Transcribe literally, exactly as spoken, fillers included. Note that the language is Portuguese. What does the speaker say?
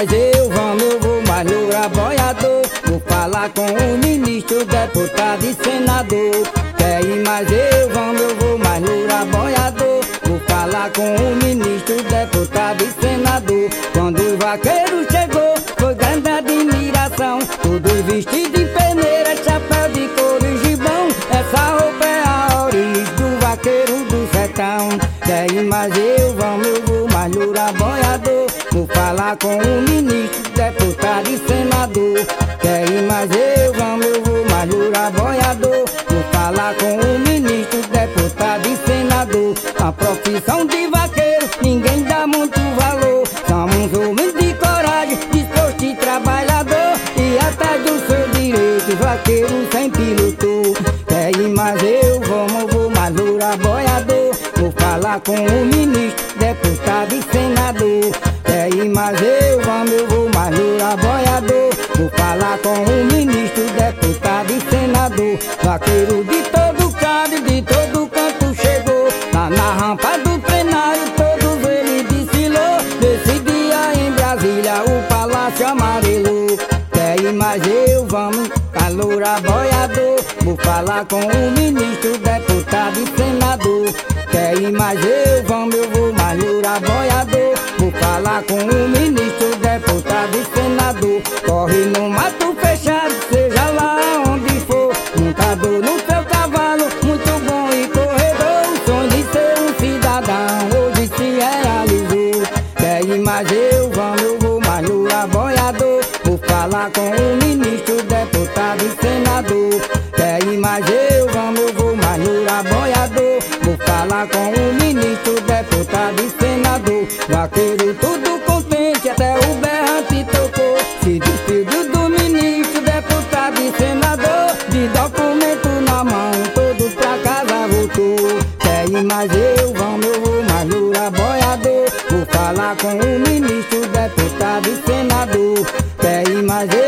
mais eu, vamos, eu vou mais no aboiador. Vou falar com o ministro, deputado e senador. Quer ir mais eu, vamos, eu vou mais no aboiador. Vou falar com o ministro, deputado e senador. Quando o vaqueiro chegou, foi grande admiração. Todos vestidos de peneira, chapéu de couro e gibão. Essa roupa é a origem do vaqueiro do sertão. Quer ir mais eu, vamos, eu vou mais no aboiador. Vou falar com o ministro, deputado e senador. Quer ir mais eu, vamos, eu vou mais no aboiador. Vou falar com o ministro, deputado e senador. A profissão de vaqueiro ninguém dá muito valor. Somos homens de coragem, disposto e trabalhador. E atrás do seu direito, vaqueiro sempre lutou. Quer ir mais eu, vamos, eu vou mais no aboiador. Vou falar com o ministro, deputado e senador. Quer ir mais eu, vamos, eu vou mais no aboiador. Vou falar com o ministro, deputado e senador. Vaqueiro de todo canto, de todo canto chegou. Lá na rampa do plenário, todos ele desfilou. Nesse dia em Brasília, o Palácio amarelou. Quer ir mais eu, vamos, calor aboiador. Vou falar com o ministro, deputado e senador. Quer ir mais eu, vamos, eu vou mais no aboiador. Vou falar com o ministro, deputado e senador. Corre no mato fechado, seja lá onde for. Montador no seu cavalo, muito bom e corredor. O sonho de ser um cidadão hoje se realizou. Quer ir mais eu, vamos, eu vou mais no aboiador. Vou falar com o ministro, deputado e senador. Quer ir mais eu, vamos, eu vou mais no aboiador. Vou falar com o ministro, deputado e senador. Vaqueiro tudo contente, até o berrante tocou. Se despediu do ministro, deputado e senador. De documento na mão, todo pra casa voltou. Quer ir mais eu, vamos, eu vou mais no aboiador. Vou falar com o ministro, deputado e senador. Quer ir mais eu